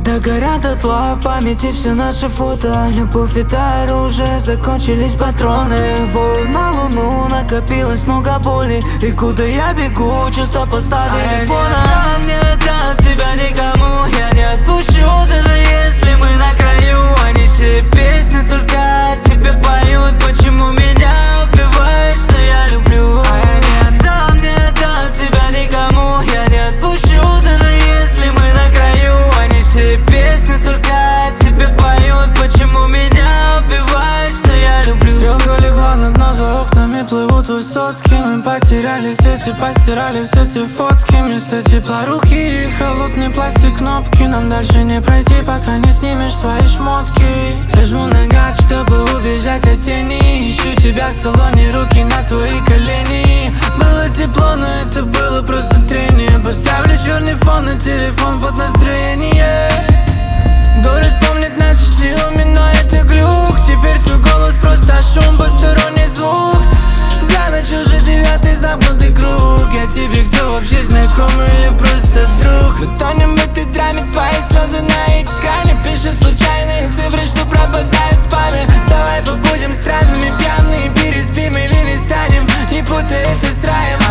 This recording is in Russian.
Догорят дотла в памяти все наши фото. Любовь и тайна, уже закончились патроны. На луну накопилось много боли. И куда я бегу, чувства поставили фона. Не отдам тебя никому, я не отпущу, даже если мы на краю. Они все песни только о тебе поют. Почему меня убиваешь, что я люблю? А я не отдам тебя никому, я не отпущу, даже если мы на краю. Они все песни только о тебе поют. Почему меня убиваешь, что я люблю? Стрелка легла на дно, за окнами плывут высотки. Мы потеряли сети, постирали все те фотки. Вместо тепла руки и холодный пластик кнопки. Нам дальше не пройти, пока не снимешь свои шмотки. Я жму на газ, чтобы убежать от тени. Ищу тебя в салоне, руки на твои колени. Было тепло, но это было просто трение. Поставлю черный фон на телефон под настроение. Город помнит наши силами, но это глюк. Теперь твой голос просто шум, посторонний звук. За ночь уже 9-й замкнутый круг. Я тебе кто вообще, знакомый или просто друг? Мы тонем в этой драме, твои слезы на экране. Пишешь случайные цифры, что пропадают в спаме. Давай побудем странными, пьяные, переспим или не станем. Не путай это с раем.